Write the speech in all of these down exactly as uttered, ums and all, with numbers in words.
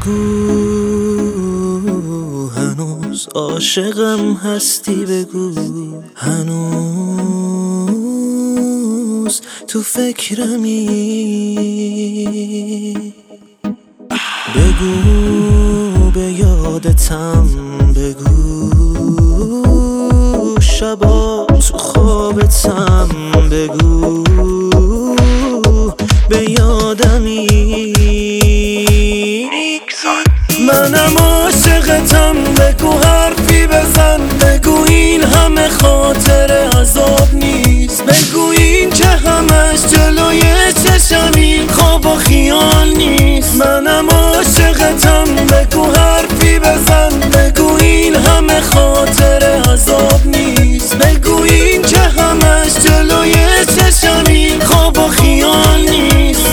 بگو هنوز عاشقم هستی، بگو هنوز تو فکرمی، بگو به یادتم، بگو شبا تو خوابتم، بگو به یادمی. منم عاشقتم، بگو حرفی بزن، بگو این همه خاطره عذاب نیست، بگو این که همش جلوی چشمی خواب و خیال نیست. منم عاشقتم، بگو حرفی بزن، بگو این همه خاطره عذاب نیست، بگو این که همش جلوی چشمی خواب و خیال نیست.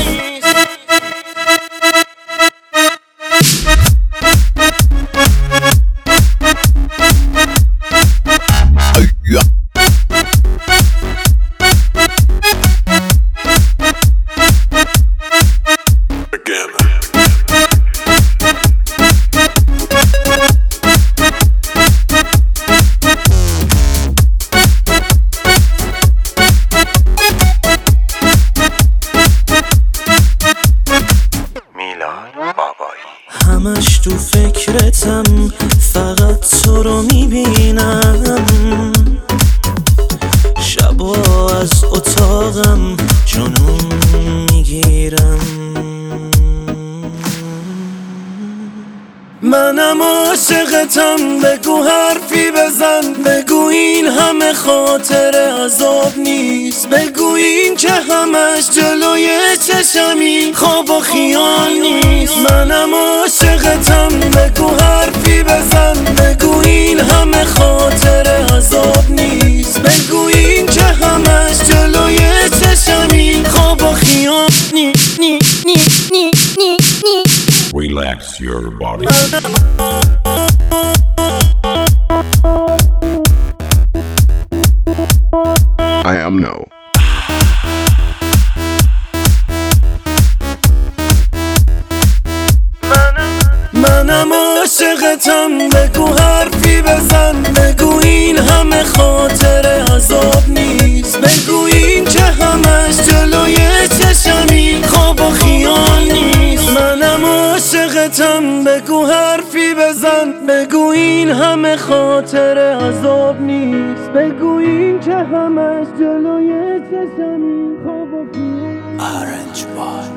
همش تو فکرتم، فقط تو رو میبینم، شبا از اتاقم جنون میگیرم. منم عاشقتم، بگو حرفی بزن، بگو این همه خاطره عذاب نیست، بگو این که همش جلوی چشمی خواب و خیال نیست. منم عاشقتم، بگو حرفی بزن، بگو این همه خاطره عذاب نیست، بگو این که همش جلوی چشمی خواب و خیال نیست. نی نی نی نی نی. Relax your body. I am no. منم عاشقتم، بگو حرفی بزن، بگو این همه خاطره عذاب نیست، بگو این که همش جلوی چشمی خواب و خیال نیست. منم عاشقتم، بگو حرفی بزن، بگو این همه خاطره عذاب نیست، بگو این که همش جلوی چشمی خواب و خیال. Orange Boy.